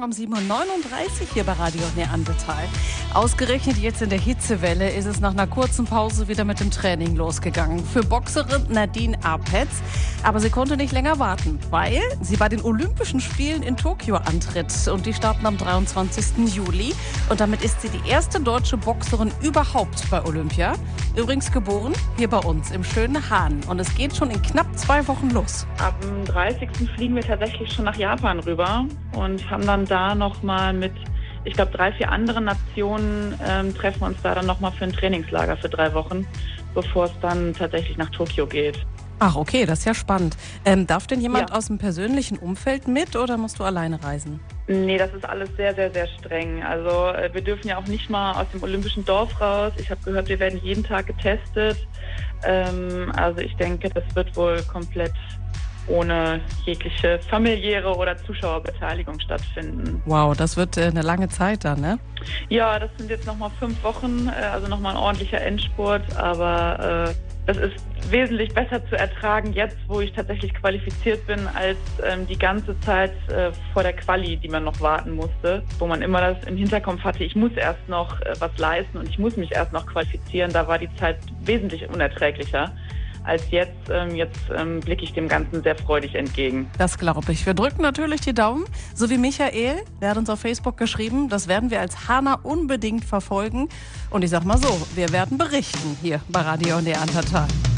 Morgen um 7.39 Uhr hier bei Radio Neandertal. Ausgerechnet jetzt in der Hitzewelle ist es nach einer kurzen Pause wieder mit dem Training losgegangen. Für Boxerin Nadine Apetz. Aber sie konnte nicht länger warten, weil sie bei den Olympischen Spielen in Tokio antritt. Und die starten am 23. Juli. Und damit ist sie die erste deutsche Boxerin überhaupt bei Olympia. Übrigens geboren hier bei uns im schönen Hahn. Und es geht schon in knapp 2 Wochen los. Am 30. fliegen wir tatsächlich schon nach Japan rüber und haben dann da nochmal mit, ich glaube, 3, 4 anderen Nationen treffen uns da dann nochmal für ein Trainingslager für 3 Wochen, bevor es dann tatsächlich nach Tokio geht. Ach, okay, das ist ja spannend. Darf denn jemand aus dem persönlichen Umfeld mit oder musst du alleine reisen? Nee, das ist alles sehr, sehr, sehr streng. Also wir dürfen ja auch nicht mal aus dem olympischen Dorf raus. Ich habe gehört, wir werden jeden Tag getestet. Also ich denke, das wird wohl komplett ohne jegliche familiäre oder Zuschauerbeteiligung stattfinden. Wow, das wird eine lange Zeit dann, ne? Ja, das sind jetzt nochmal 5 Wochen, also nochmal ein ordentlicher Endspurt, aber das ist wesentlich besser zu ertragen jetzt, wo ich tatsächlich qualifiziert bin, als die ganze Zeit vor der Quali, die man noch warten musste, wo man immer das im Hinterkopf hatte, ich muss erst noch was leisten und ich muss mich erst noch qualifizieren. Da war die Zeit wesentlich unerträglicher als jetzt. Jetzt blicke ich dem Ganzen sehr freudig entgegen. Das glaube ich. Wir drücken natürlich die Daumen, so wie Michael. Der hat uns auf Facebook geschrieben, das werden wir als Hahner unbedingt verfolgen. Und ich sag mal so, wir werden berichten hier bei Radio Neandertal.